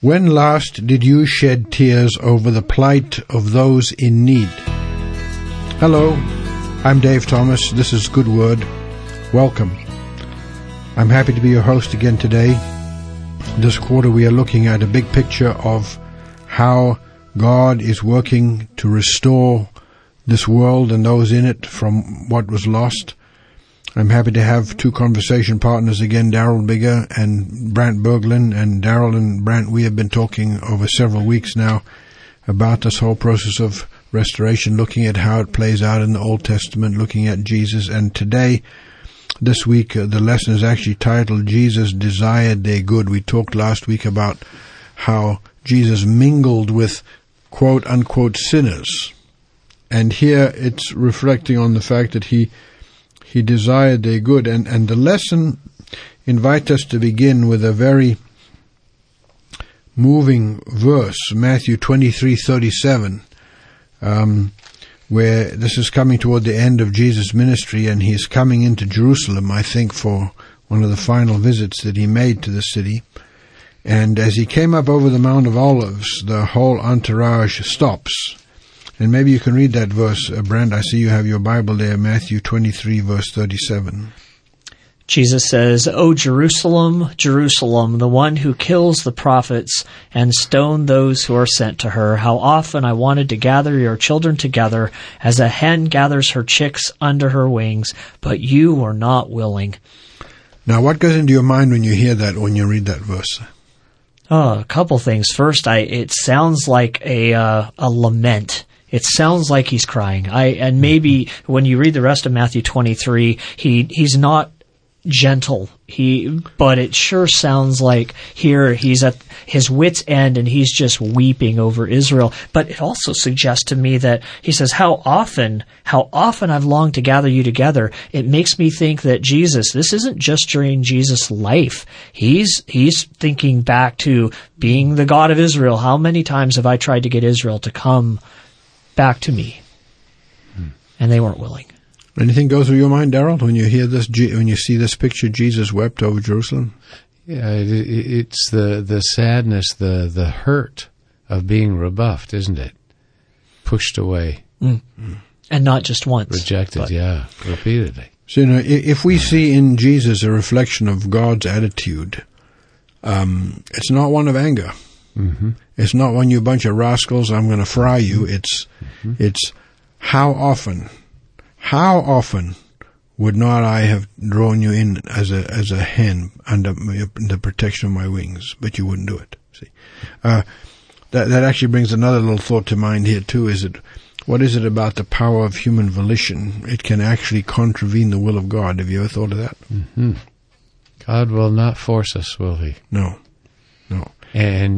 When last did you shed tears over the plight of those in need? Hello, I'm Dave Thomas. This is Good Word. Welcome. I'm happy to be your host again today. This quarter we are looking at a big picture of how God is working to restore this world and those in it from what was lost. I'm happy to have two conversation partners again, Daryl Bigger and Brant Berglund. And Daryl and Brant, we have been talking over several weeks now about this whole process of restoration, looking at how it plays out in the Old Testament, looking at Jesus. And today, this week, the lesson is actually titled, Jesus Desired Their Good. We talked last week about how Jesus mingled with quote-unquote sinners. And here it's reflecting on the fact that he desired their good. And the lesson invites us to begin with a very moving verse, Matthew 23:37, where this is coming toward the end of Jesus' ministry, and he's coming into Jerusalem, I think, for one of the final visits that he made to the city. And as he came up over the Mount of Olives, the whole entourage stops. And maybe you can read that verse, Brent. I see you have your Bible there, Matthew 23, verse 37. Jesus says, "O Jerusalem, Jerusalem, the one who kills the prophets and stone those who are sent to her, how often I wanted to gather your children together as a hen gathers her chicks under her wings, but you were not willing." Now, what goes into your mind when you hear that, when you read that verse? Oh, a couple things. First, it sounds like a lament. It sounds like he's crying. And maybe when you read the rest of Matthew 23, he's not gentle. But it sure sounds like here he's at his wit's end and he's just weeping over Israel. But it also suggests to me that he says, how often I've longed to gather you together. It makes me think that Jesus, this isn't just during Jesus' life. He's thinking back to being the God of Israel. How many times have I tried to get Israel to come back to me? And they weren't willing. Anything go through your mind, Daryl, when you hear this, when you see this picture, Jesus wept over Jerusalem? Yeah, it's the sadness, the hurt of being rebuffed, isn't it? Pushed away. And not just once. Rejected, repeatedly. So, if we see in Jesus a reflection of God's attitude, it's not one of anger. Mm-hmm. It's not one, you bunch of rascals, I'm going to fry you. It's how often would not I have drawn you in as a hen under the protection of my wings, but you wouldn't do it. See, that actually brings another little thought to mind here too. What is it about the power of human volition? It can actually contravene the will of God. Have you ever thought of that? Mm-hmm. God will not force us, will He? No. And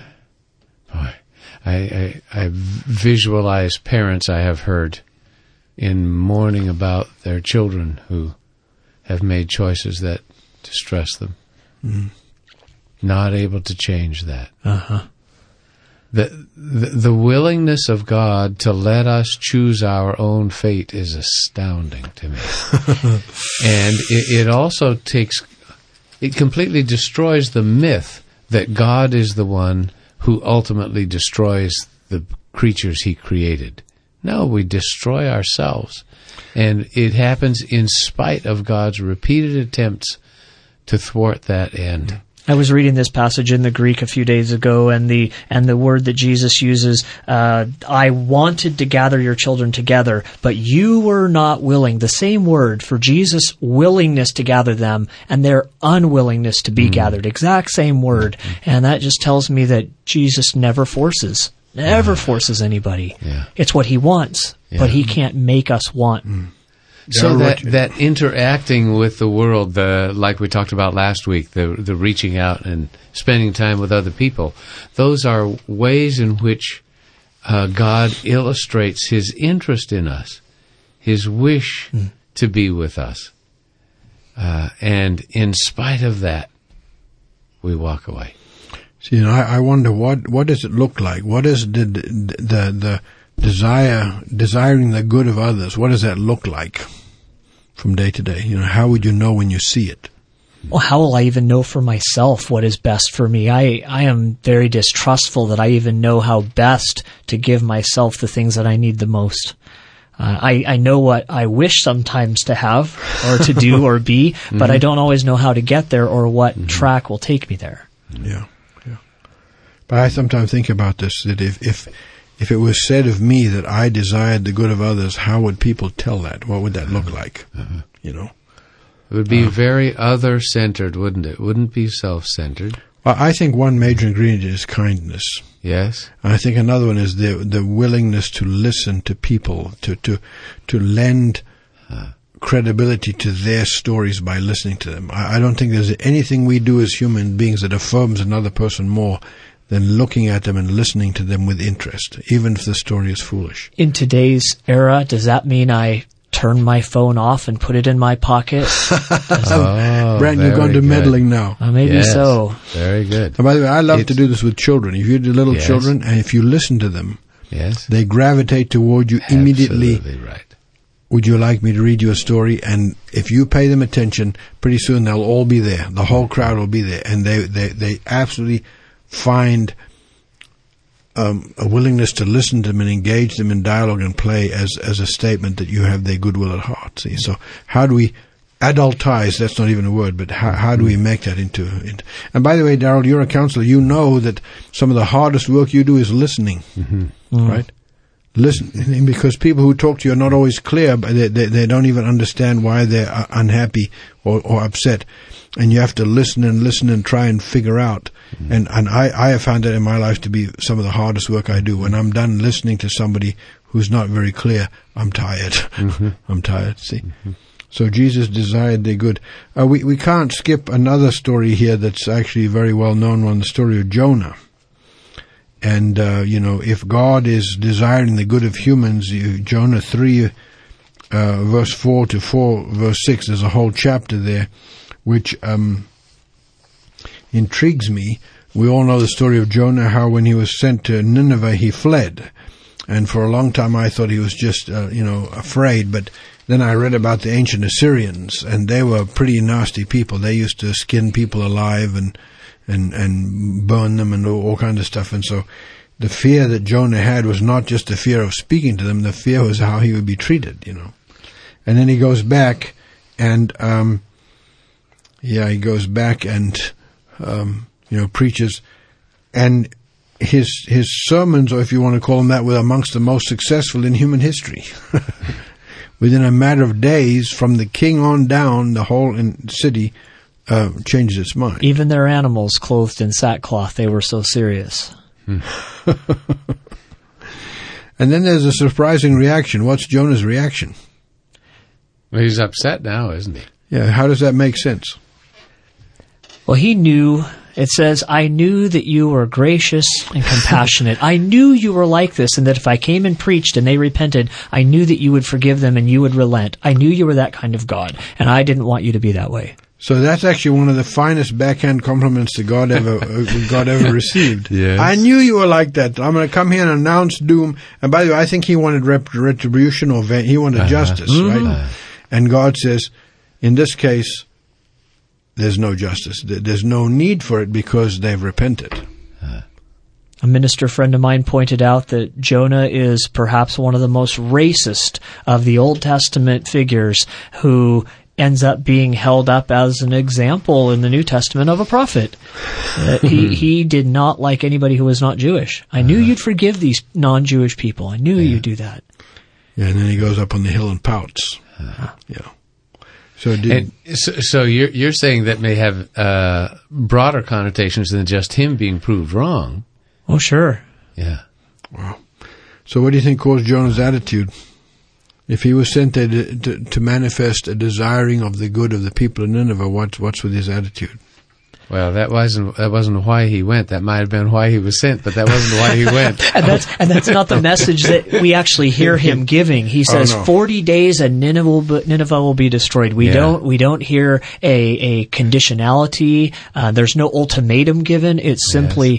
I visualize parents I have heard in mourning about their children who have made choices that distress them. Mm-hmm. Not able to change that. Uh-huh. The willingness of God to let us choose our own fate is astounding to me. And it also it completely destroys the myth that God is the one who ultimately destroys the creatures He created. No, we destroy ourselves. And it happens in spite of God's repeated attempts to thwart that end. I was reading this passage in the Greek a few days ago, and the word that Jesus uses, I wanted to gather your children together, but you were not willing. The same word for Jesus' willingness to gather them and their unwillingness to be gathered. Exact same word. And that just tells me that Jesus never forces anybody. Yeah. It's what He wants, but He can't make us want. So that interacting with the world, like we talked about last week, the reaching out and spending time with other people, those are ways in which God illustrates His interest in us, His wish to be with us. And in spite of that, we walk away. See, I wonder what does it look like? What is the desiring the good of others? What does that look like from day to day? How would you know when you see it? Well, how will I even know for myself what is best for me? I am very distrustful that I even know how best to give myself the things that I need the most. I know what I wish sometimes to have or to do or be, but I don't always know how to get there or what track will take me there. Yeah. But I sometimes think about this, that if it was said of me that I desired the good of others, how would people tell that? What would that look like? You know? It would be very other-centered, wouldn't it? Wouldn't be self-centered. Well, I think one major ingredient is kindness. Yes. And I think another one is the willingness to listen to people, to lend credibility to their stories by listening to them. I don't think there's anything we do as human beings that affirms another person more than looking at them and listening to them with interest, even if the story is foolish. In today's era, does that mean I turn my phone off and put it in my pocket? Brent, you've gone to meddling now. Maybe so. Very good. And by the way, I love to do this with children. If you do little children, and if you listen to them, they gravitate toward you immediately. Absolutely right. Would you like me to read you a story? And if you pay them attention, pretty soon they'll all be there. The whole crowd will be there. And they absolutely find a willingness to listen to them and engage them in dialogue and play as a statement that you have their goodwill at heart. See, so how do we adultize? That's not even a word, but how do we make that into? And by the way, Darrell, you're a counselor. You know that some of the hardest work you do is listening, right? Listen, because people who talk to you are not always clear, but they don't even understand why they're unhappy or upset. And you have to listen and try and figure out. And I have found that in my life to be some of the hardest work I do. When I'm done listening to somebody who's not very clear, I'm tired. I'm tired, see. So Jesus desired their good. We can't skip another story here that's actually a very well known one, the story of Jonah. And, if God is desiring the good of humans, Jonah 3, verse 4 to 4, verse 6, there's a whole chapter there, which intrigues me. We all know the story of Jonah, how when he was sent to Nineveh, he fled. And for a long time I thought he was just, afraid. But then I read about the ancient Assyrians, and they were pretty nasty people. They used to skin people alive and burn them and all kinds of stuff. And so the fear that Jonah had was not just the fear of speaking to them. The fear was how he would be treated, And then he goes back and, preaches, and his sermons, or if you want to call them that, were amongst the most successful in human history. Within a matter of days, from the king on down, the whole city changes its mind. Even their animals clothed in sackcloth, they were so serious. And then there's a surprising reaction. What's Jonah's reaction? Well, he's upset now, isn't he? Yeah, how does that make sense? Well, he knew. It says, I knew that you were gracious and compassionate. I knew you were like this, and that if I came and preached and they repented, I knew that you would forgive them and you would relent. I knew you were that kind of God, and I didn't want you to be that way. So that's actually one of the finest backhand compliments that God ever received. Yes. I knew you were like that. I'm going to come here and announce doom. And by the way, I think he wanted retribution, or he wanted justice, right? And God says, in this case, there's no justice. There's no need for it because they've repented. A minister friend of mine pointed out that Jonah is perhaps one of the most racist of the Old Testament figures, who ends up being held up as an example in the New Testament of a prophet. He did not like anybody who was not Jewish. I knew you'd forgive these non-Jewish people. I knew you'd do that. Yeah, and then he goes up on the hill and pouts. Yeah. So you're saying that may have broader connotations than just him being proved wrong. Oh, sure. Yeah. Wow. So what do you think caused Jonah's attitude? If he was sent there to manifest a desiring of the good of the people of Nineveh, what's with his attitude? Well, that wasn't why he went. That might have been why he was sent, but that wasn't why he went. and that's not the message that we actually hear him giving. He says 40 days and Nineveh will be destroyed. We don't hear a conditionality. There's no ultimatum given. It's simply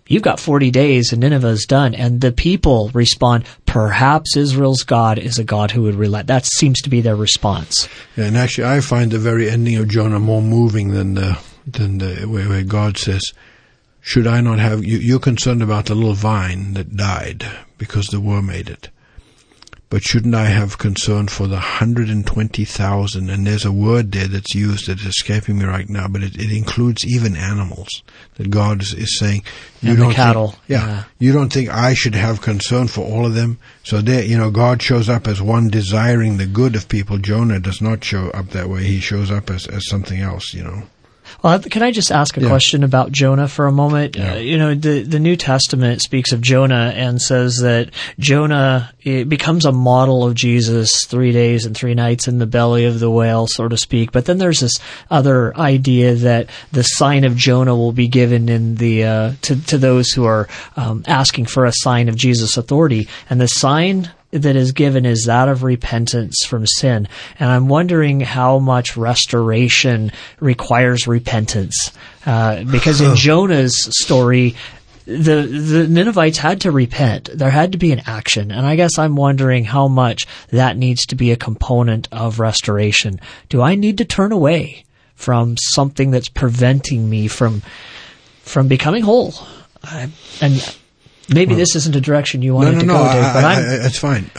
you've got 40 days and Nineveh is done. And the people respond, perhaps Israel's God is a God who would relent. That seems to be their response. Yeah, and actually I find the very ending of Jonah more moving than the where God says, should I not have, you're concerned about the little vine that died because the worm ate it. But shouldn't I have concern for the 120,000? And there's a word there that's used that is escaping me right now, but it includes even animals. That God is saying, you and don't the cattle. Think, you don't think I should have concern for all of them? So there, God shows up as one desiring the good of people. Jonah does not show up that way. He shows up as something else, Well, can I just ask a question about Jonah for a moment? Yeah. The New Testament speaks of Jonah and says that Jonah becomes a model of Jesus 3 days and 3 nights in the belly of the whale, so to speak. But then there's this other idea that the sign of Jonah will be given in the to those who are asking for a sign of Jesus' authority, and the sign that is given is that of repentance from sin. And I'm wondering how much restoration requires repentance. Because in Jonah's story, the Ninevites had to repent. There had to be an action. And I guess I'm wondering how much that needs to be a component of restoration. Do I need to turn away from something that's preventing me from becoming whole? And maybe this isn't a direction you wanted to go, Dave, but it's fine.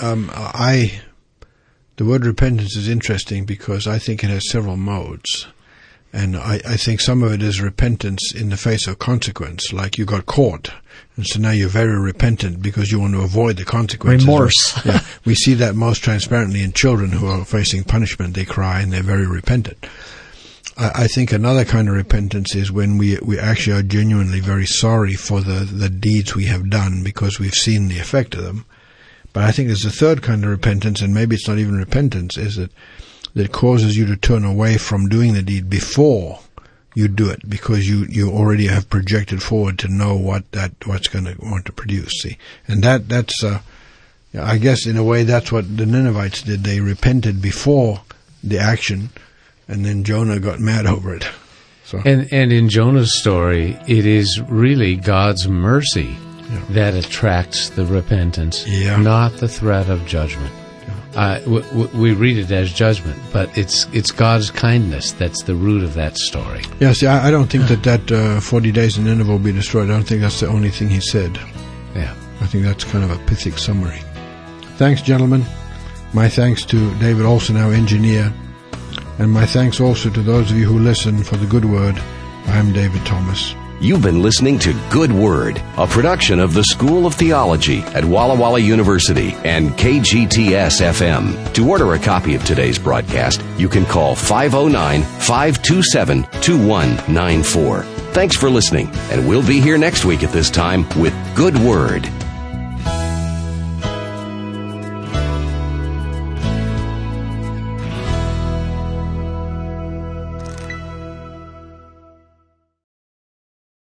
The word repentance is interesting because I think it has several modes. And I think some of it is repentance in the face of consequence, like you got caught, and so now you're very repentant because you want to avoid the consequences. Remorse. Yeah, we see that most transparently in children who are facing punishment. They cry and they're very repentant. I think another kind of repentance is when we actually are genuinely very sorry for the deeds we have done because we've seen the effect of them. But I think there's a third kind of repentance, and maybe it's not even repentance, is that causes you to turn away from doing the deed before you do it because you already have projected forward to know what's going to want to produce. See, and that's I guess in a way that's what the Ninevites did. They repented before the action. And then Jonah got mad over it. So. And in Jonah's story, it is really God's mercy that attracts the repentance, not the threat of judgment. Yeah. We read it as judgment, but it's God's kindness that's the root of that story. Yeah, see, I don't think that 40 days in Nineveh will be destroyed. I don't think that's the only thing he said. Yeah. I think that's kind of a pithic summary. Thanks, gentlemen. My thanks to David Olson, our engineer. And my thanks also to those of you who listen for the Good Word. I'm David Thomas. You've been listening to Good Word, a production of the School of Theology at Walla Walla University and KGTS-FM. To order a copy of today's broadcast, you can call 509-527-2194. Thanks for listening, and we'll be here next week at this time with Good Word.